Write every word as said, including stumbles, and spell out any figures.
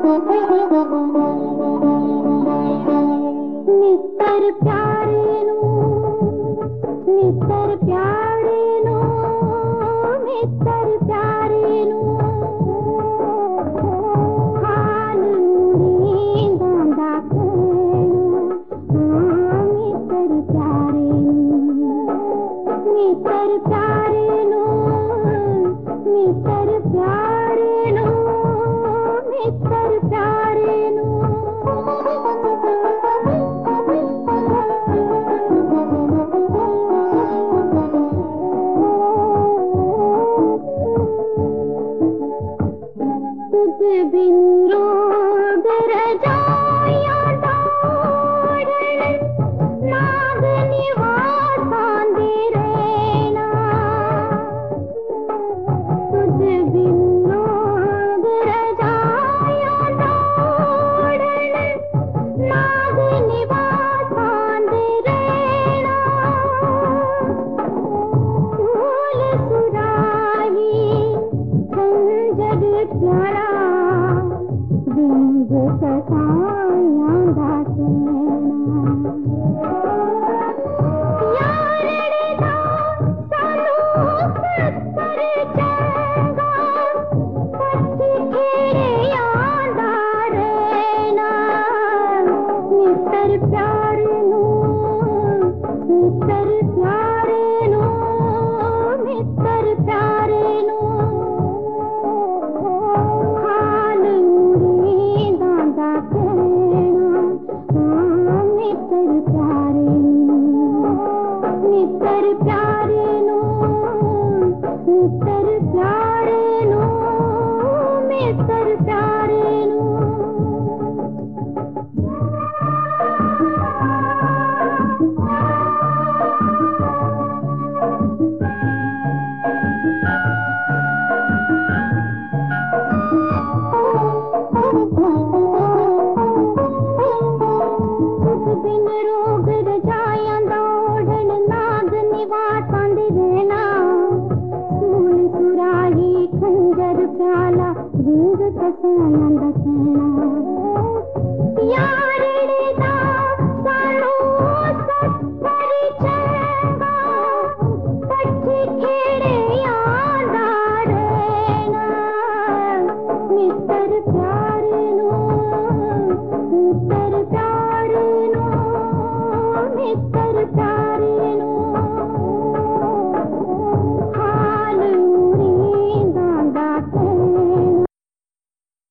मित्र प्यारे नो, मित्र प्यारे नो, मित्र प्यारे नो, हाल मुड़ी दांदा खेनो, हाँ मित्र प्यारे नो, मित्र प्यारे नो, मित्र प्यारे नो, मित्र प्यारे नो। तुझ बिन रोग रजाया दौड़न, नाग निवासां दे रहना। तुझ बिन रोग रजाया दौड़न, नाग निवासां दे रहना। फूल सुराही जग प्यारा, बिंब कसायां दा कहना। यारड़े दा सानू सत्तर चंगा, पत्ती खेड़े आंदा रहना। मित्र प्यारे नो, मित्र प्यारे नो, मित्र प्यारे नो, हाल मुड़ी दांदा कहना, हाँ मित्र प्यारे नो, मित्र प्यारे नो, मित्र प्यारे नो, मित्र प्यारे नो।